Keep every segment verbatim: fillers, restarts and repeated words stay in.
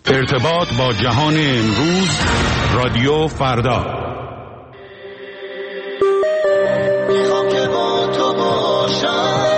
ارتباط با جهان امروز، رادیو فردا. میخوام که با تو باشم،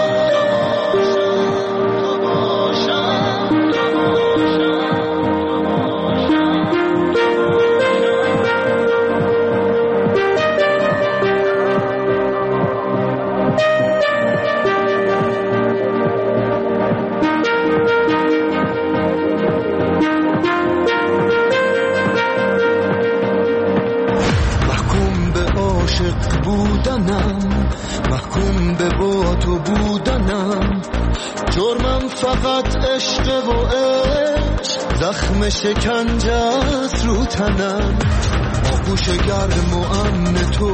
محکوم به با تو بودنم. جرمم فقط عشق و عشق، زخم شکنجه است رو تنم. آغوش گرم و امن تو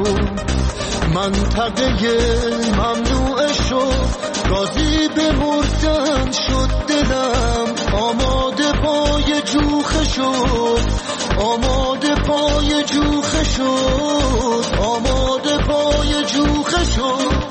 منطقه ممنوع شد، راضی به مردن شد دلم. آماده پای جوخه شد، آماده پای جوخه شد، آماده پای جوخه شد.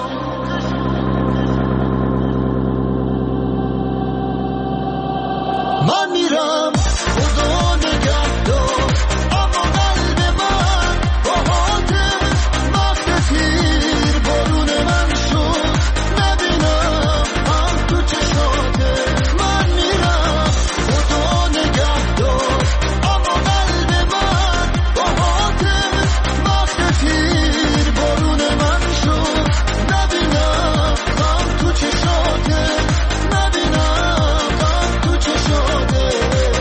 من میرم خدا نگهدار، اما قلب من با حاتم وقت تیر بارون من شد. نبینم هم تو چشاته. من میرم خدا نگهدار، اما قلب من با حاتم وقت تیر بارون من شد. نبینم هم تو چشاته، نبینم هم تو چشاته.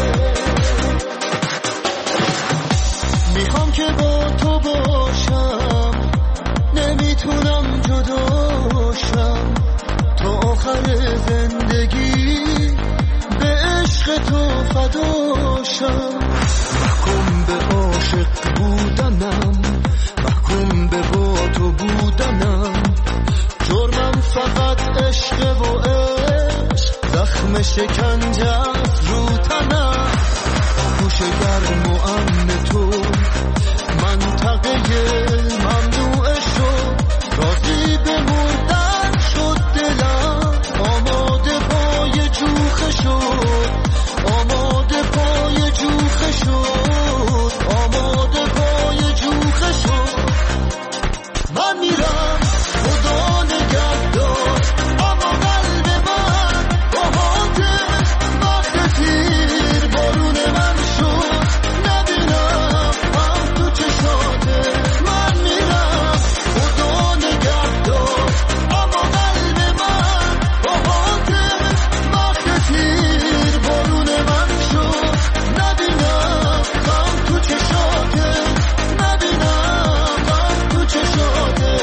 میخوام که با تو باشم، نمیتونم جداشم. تا آخر زندگی به عشق تو فداشم. محکوم به عاشق بودنم، محکوم به با تو بودنم. جرمم فقط عشق و عشق، زخم شکنجه است رو تنم. گوش گرم و امن تو منطقه ممنوع شد، راضی به مردن شد دلم. آماده پای جوخه شد، آماده پای جوخه شد، آماده پای جوخه شد. من میرم خدا نگهدار، اما قلب من با حاتم وقت تیر بارون من شد. نبینم هم تو چشاته. من میرم خدا نگهدار، اما قلب من با حاتم وقت تیر بارون من شد. نبینم هم تو چشاته، نبینم هم تو چشاته.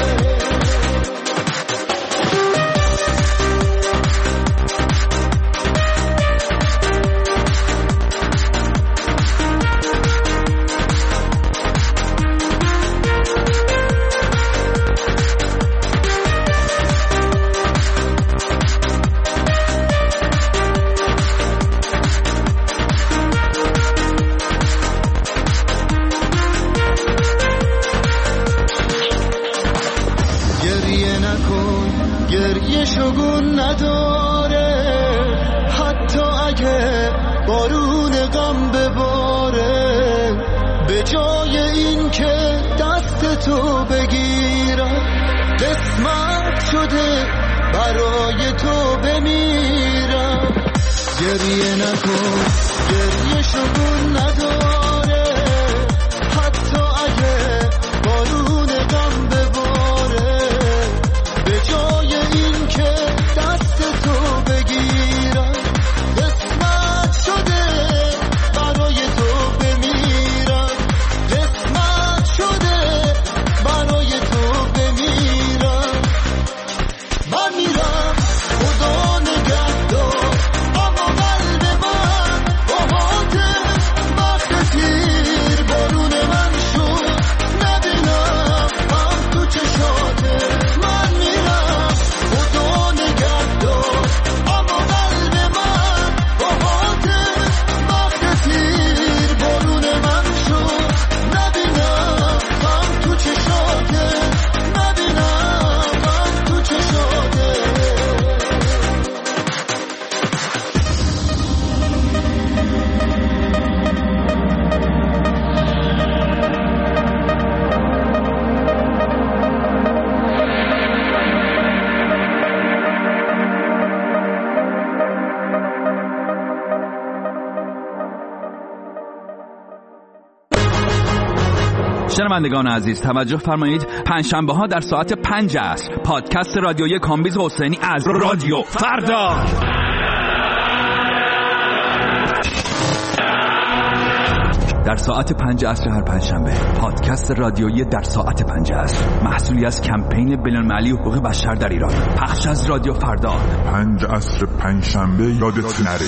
گریه نکن، گریه شگون نداره. حتی اگه بارون غم بباره، به جای این که دست تو بگیرم، قسمت شده برای تو بمیرم. گریه نکن، گریه شگون نداره. حتی اگه بارون غم بباره، به جای این که دست تو بگیرم، قسمت شده برای تو بمیرم. قسمت شده برای تو بمیرم. من میرم خدا نگهدار، اما قلب من با حاتم وقت شنوندگان عزیز توجه فرمایید، پنجشنبه ها در ساعت پنج عصر پادکست رادیویی کامبیز حسینی از رادیو فردا. در ساعت پنج عصر هر پنجشنبه پادکست رادیویی در ساعت پنج عصر، محصولی از کمپین بین‌المللی حقوق بشر در ایران، پخش از رادیو فردا. پنج عصر پنجشنبه یادت نره.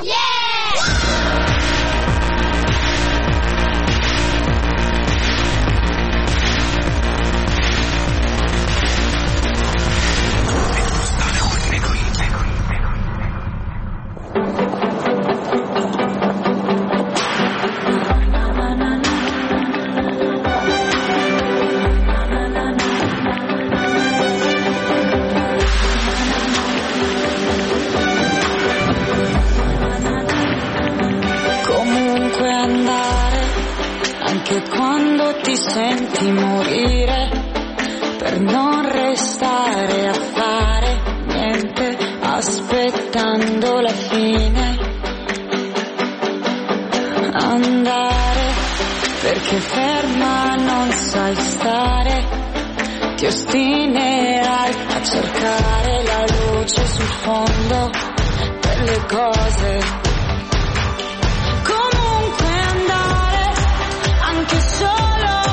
Senti morire per non restare a fare niente, aspettando la fine. Andare perché ferma non sai stare, ti ostinerai a cercare la luce sul fondo delle cose. Comunque andare anche solo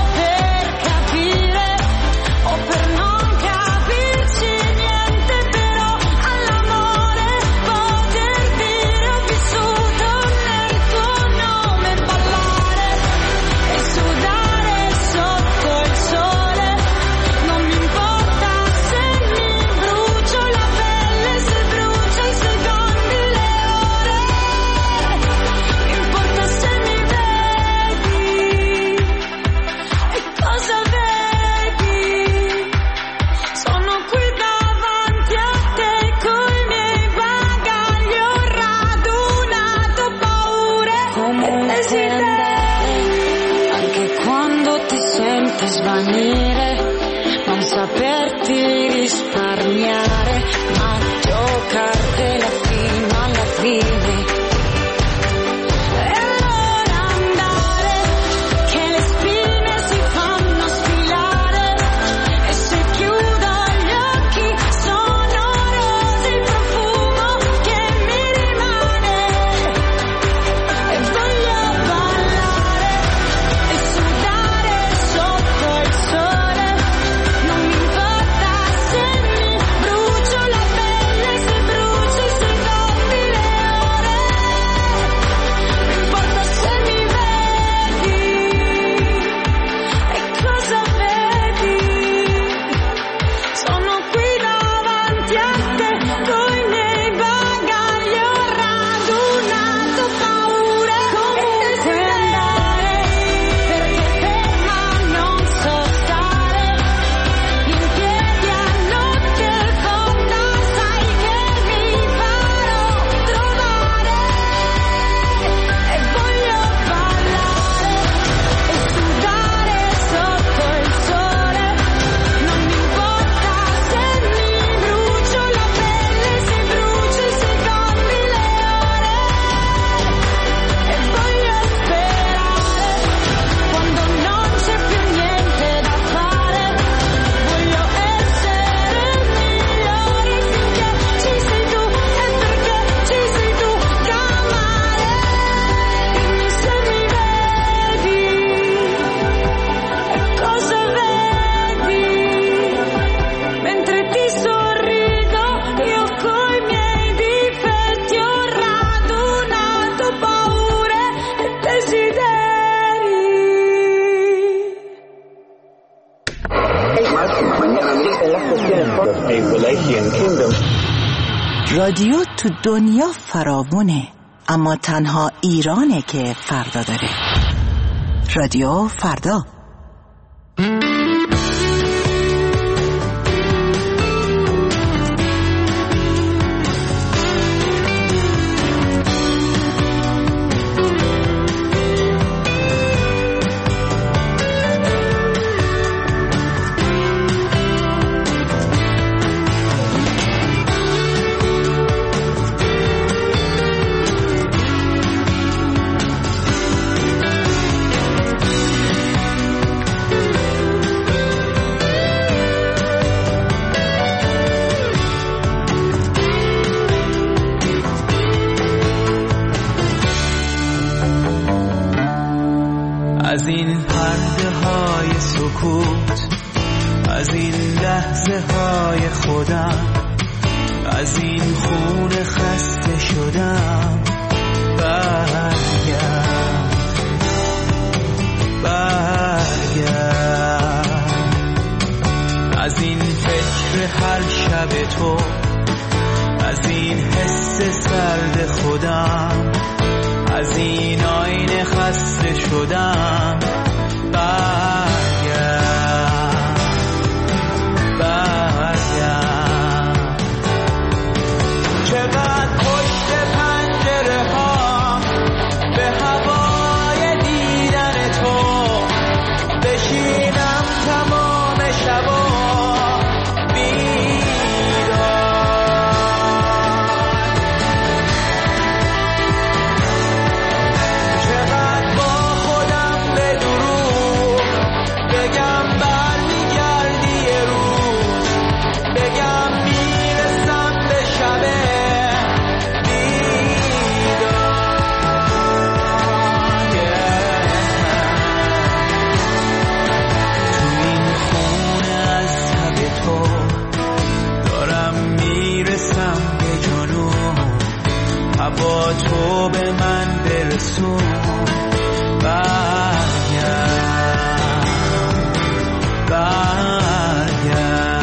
svanire, non saperti risparmiare, ma giocartela fino alla fine. E allora andare, che le spine si fanno sfilare, e se chiudo gli occhi sono rose il profumo che mi rimane, e voglio ballare e sudare sotto il sole, non mi importa se mi brucio la pelle, se brucio i secondi, le ore, mi importa se mi vedi, e cosa vedi? Sono qui davanti a te, coi miei bagagli ho radunato paure. Comunque andare, perché ferma non so stare, in piedi a notte fonda, sai che mi farò trovare, e voglio ballare e sudare sotto il sole, non mi importa se mi brucio la pelle, se brucio i secondi, le ore, e voglio sperare quando non c'è più niente da fare, voglio essere migliore finché ci sei tu, e perché ci sei tu, chiamare, dimmi se mi vedi, e cosa vedi, mentre ti sorrido, io coi miei difetti ho radunato paure e desideri. رادیو تو دنیا فراوونه، اما تنها ایرانه که فردا داره. رادیو فردا. سکوت، از این لحظه های خودم، از این خون خسته شدم. برگرد برگرد از این فکر هر شب تو، از این حس سرد خودم، از این آینه خسته شدم. برگرد برگرد چقدر پشت پنجره ها به هوای دیدن تو بشینم تمام شبا با تو به من برسون. برگرد برگرد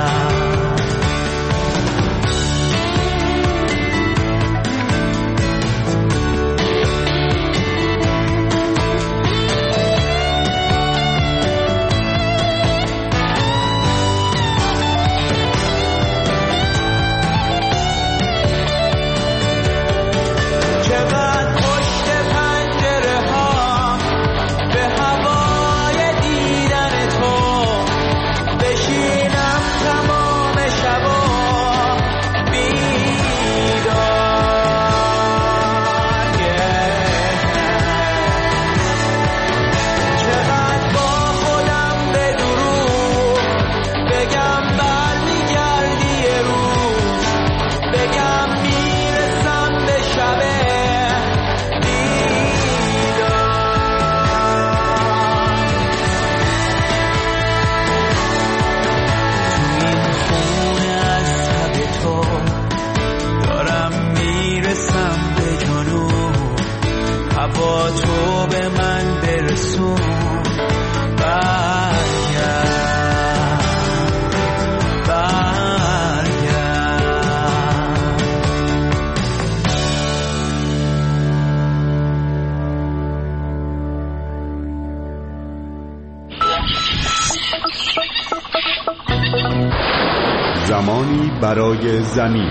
با تو به من برسون. برگرد برگرد زمانی برای زمین.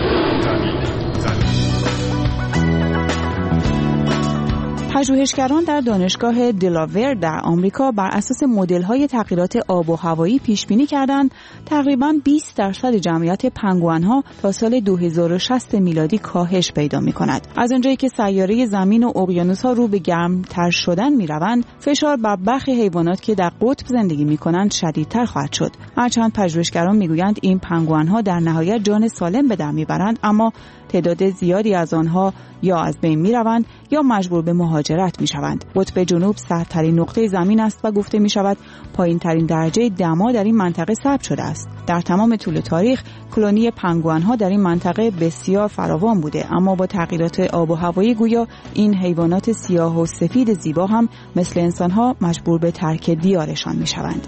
پژوهشگران در دانشگاه دلاور در آمریکا بر اساس مدل‌های تغییرات آب و هوایی پیش‌بینی کردند تقریباً بیست درصد جمعیت پنگوئن‌ها تا سال دو هزار و شصت میلادی کاهش پیدا می‌کند. از آنجایی که سیاره زمین و اقیانوس‌ها رو به گرم‌تر شدن می‌روند، فشار بر برخی حیوانات که در قطب زندگی می‌کنند شدیدتر خواهد شد. هرچند پژوهشگران می‌گویند این پنگوئن‌ها در نهایت جان سالم به در می‌برند، اما تعداد زیادی از آنها یا از بین می‌روند یا مجبور به مهاجرت می‌شوند. قطب جنوب سردترین نقطه زمین است و گفته می‌شود پایین‌ترین درجه دما در این منطقه ثبت شده است. در تمام طول تاریخ کلونی پنگوئن‌ها در این منطقه بسیار فراوان بوده، اما با تغییرات آب و هوایی گویا این حیوانات سیاه و سفید زیبا هم مثل انسان‌ها مجبور به ترک دیارشان می‌شوند.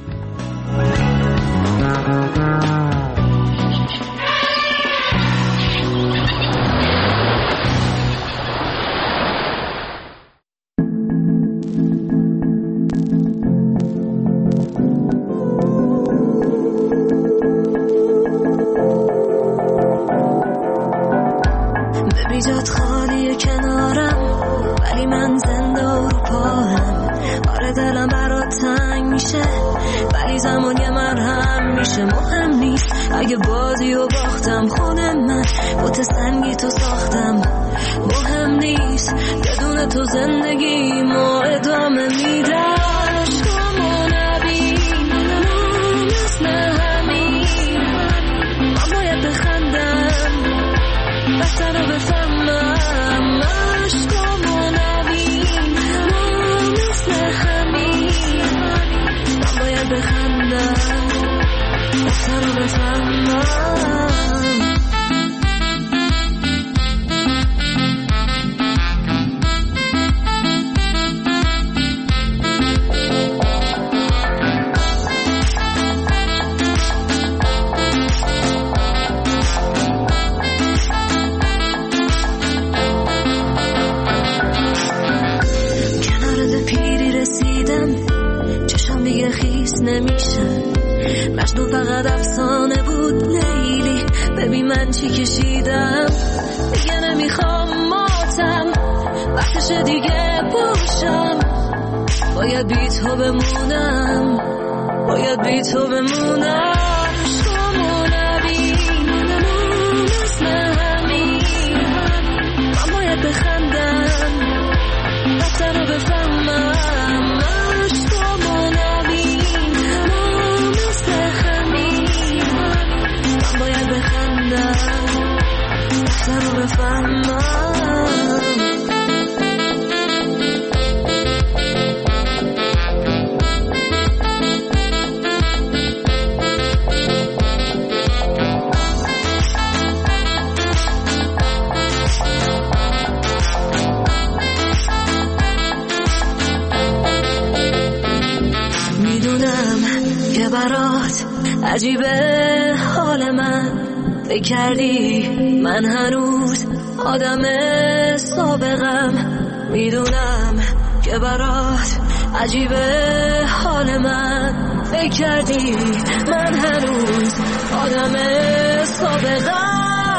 جات خالیه کنارم ولی من زنده و رو پاهم. آره دلم برات تنگ میشه ولی زمان یه مرهم میشه. مهم نیست اگه بازی و باختم، خونه من بوت سنگی تو ساختم. مهم نیست بدون تو زندگی ما ادامه میدم. عشقامو نبین مثل همین، من باید بخندم بهتر رو بفهمم. عشقامو نبین مثل همین، من باید بخندم چی کشیدم، دیگه نمیخوام ماتم، وقتشه دیگه باشم. باید بی تو بمونم، باید بی تو بمونم. شما نبین مثل همین، من باید بخندم وقتا رو بفهمم. شما نبین مثل همین، من باید بخندم وقتا رو بفهمم. برات عجیبه حال من، فکر کردی من هنوز آدم سابقم. میدونم که برات عجیبه حال من، فکر کردی من هنوز آدم سابقم.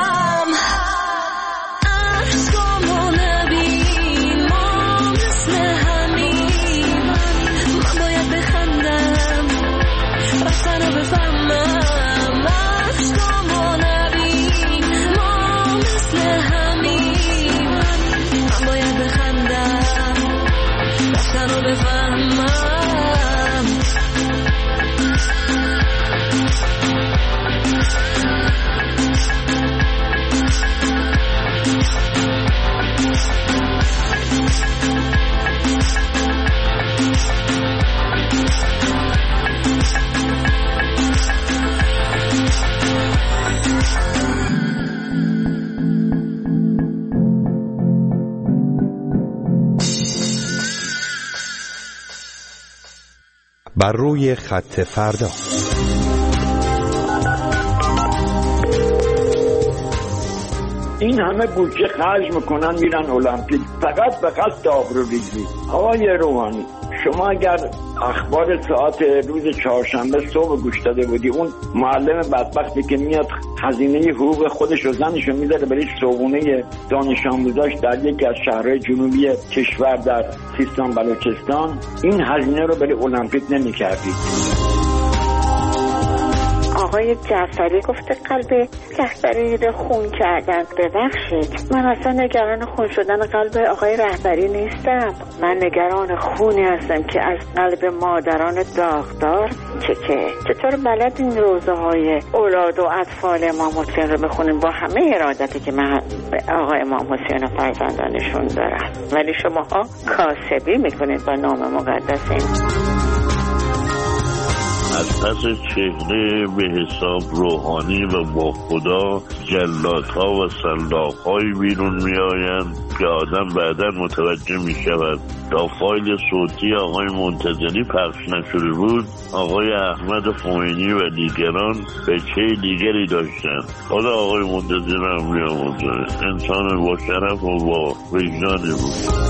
عشقامو نبین ما مثل همین، من باید بخندم وقتا رو بفهمم. عشقامو نبین ما مثل همین، من باید بخندم وقتا رو بفهمم. بر روی خط فردا. این همه بودجه خرج میکنن میرن المپیک فقط به قصد آبروریزی. آقای روحانی، شما اگر اخبار ساعت روز چهارشنبه صبح گوش داده بودی، اون معلم بدبختی که میاد هزینه حقوق خودش و زنش رو میذاره برای صبحونه دانش آموزاش در یکی از شهرهای جنوبی کشور در سیستان بلوچستان، این هزینه رو برای المپیک نمیکردی. آقای جعفری گفته قلب رهبری رو خون کردن. ببخشید، من اصلا نگران خون شدن قلب آقای رهبری نیستم. من نگران خونی هستم که از قلب مادران داغدار چکه. چطور بلد این روزه های اولاد و اطفال امام حسین رو بخونیم با همه ارادتی که من به آقای امام حسین و فرزندانشون دارم، ولی شماها کاسبی میکنید با نام مقدس این. از پس چهره به حساب روحانی و با خدا جلادها و سلاخ‌هایی بیرون می آیند که آدم بعداً متوجه می شود تا فایل صوتی آقای منتظری پخش نشده بود، آقای احمد خمینی و دیگران بچه دیگری داشتند. حالا آقای منتظری هم بیاموزه، انسان با شرف و با وجدانی بود.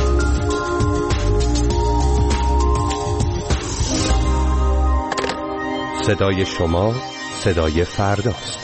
صدای شما صدای فرداست.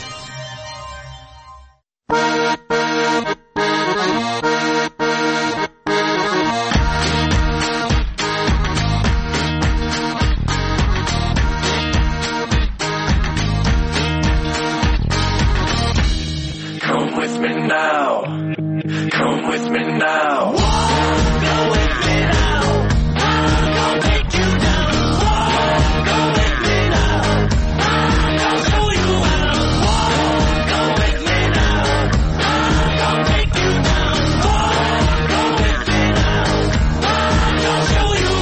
Come with me now. Come with me now. Go with me now. I'm gonna take you down. Go with me now. I'm gonna show you how. Go with me now. I'm gonna take you down. Go with me now. I'm gonna show you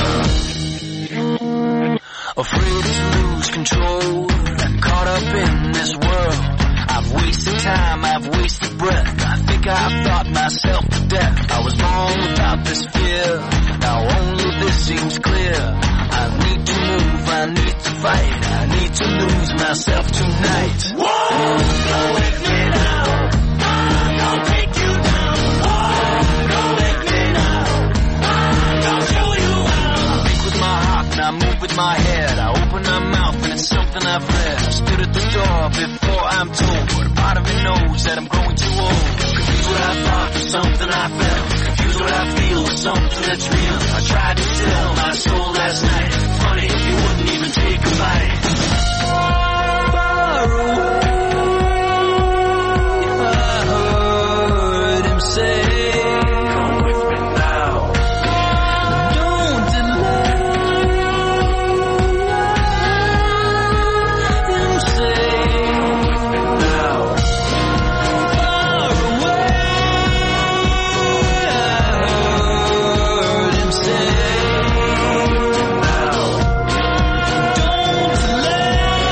how. Afraid to lose control. Caught up in this world. I've wasted time, I've wasted breath. I think I've thought myself to death. I was born without this fear. Now only this seems clear. I need to move, I need to fight. I need to lose myself tonight. Whoa, go with me now. I'm gonna take you down. Whoa, go with me now. I'm gonna show you how. I think with my heart and I move with my head. I open my mouth and it's something I've read. I stood at the door before I'm told. But a part of me knows that I'm growing too old. Confused what I thought for something I felt. Confused what I feel for something that's real. I tried to tell my soul last night. Funny, you wouldn't even take a bite. Far away, I heard him say, come with me now. Don't delay. Him say, come with me now. Far away, I heard him say, come with me now. Don't delay.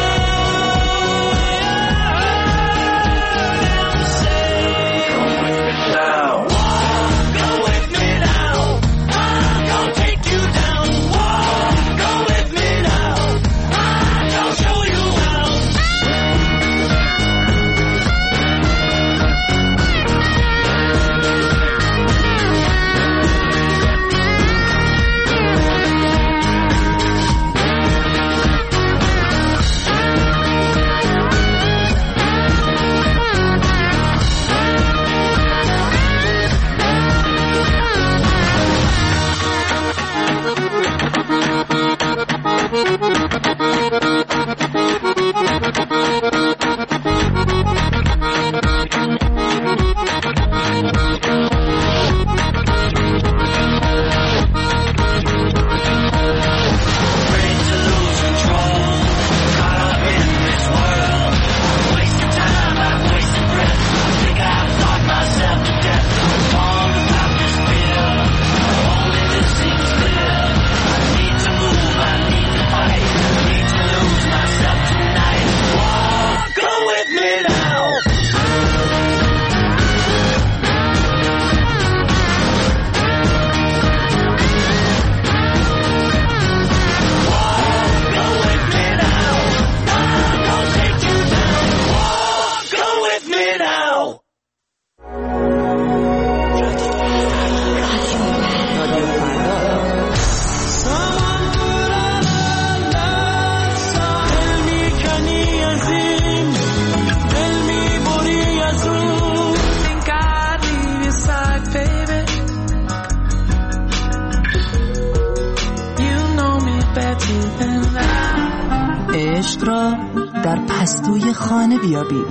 عشق را در پستوی خانه بیابید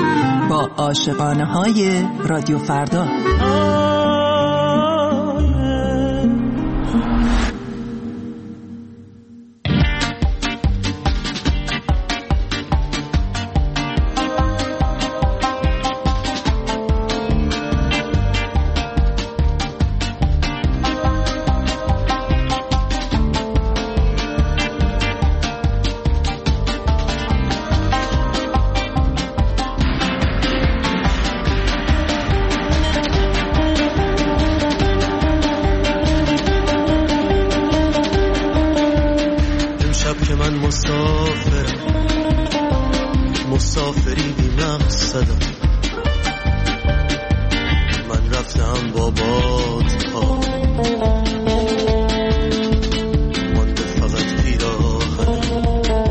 با عاشقانه های رادیو فردا. مسافری بی مقصدم، من رفتم با باد ها، مانده فقط پیراهنم.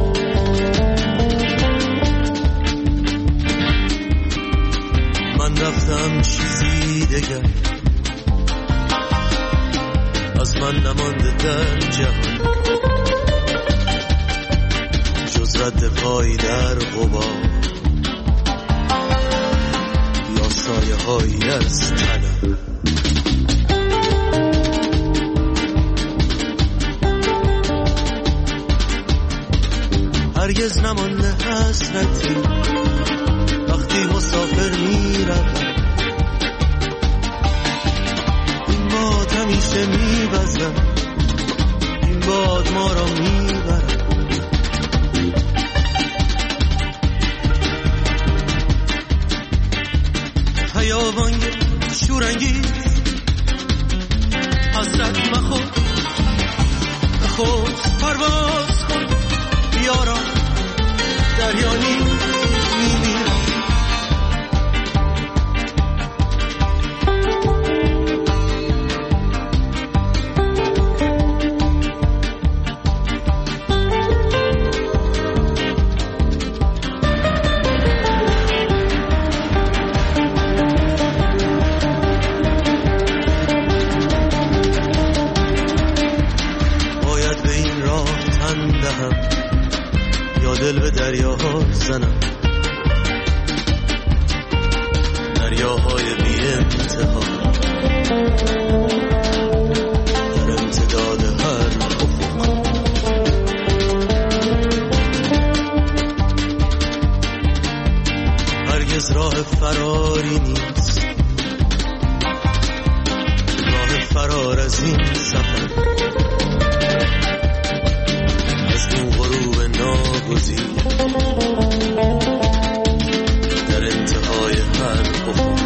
من رفتم چیزی دگر از من نمانده در جهان، جز رد پای در غبار یا سایه هایی از تنم. هرگز نمانده حسرتی وقتی مسافر می روم، این باد همیشه می بزم، این باد ما را می برد. خیابان شورانگیز حسرت مخور، خود پرواز کن یارا، دریانی میمیرم. بزنم دریاهای بی انتها در امتداد هر افق. هرگز راه فراری نیست، راه فرار از این سفر، از این غروب ناگزیر در انتهای هر افق.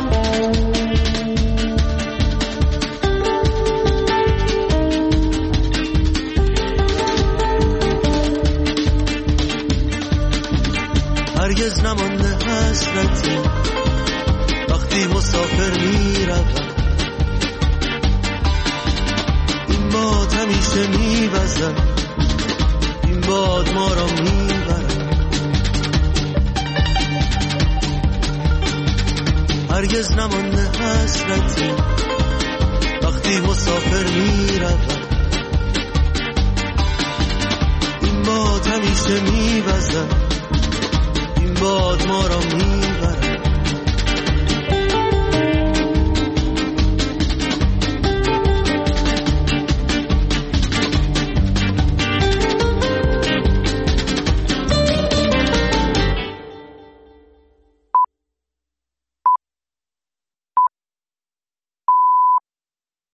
هرگز نمانده حسرتی وقتی مسافر می روم، این باد همیشه می وزد، این باد ما را می برد. هرگز نمانده حسرتی وقتی مسافر می روم، این باد همیشه می وزد، این باد ما را میبرد.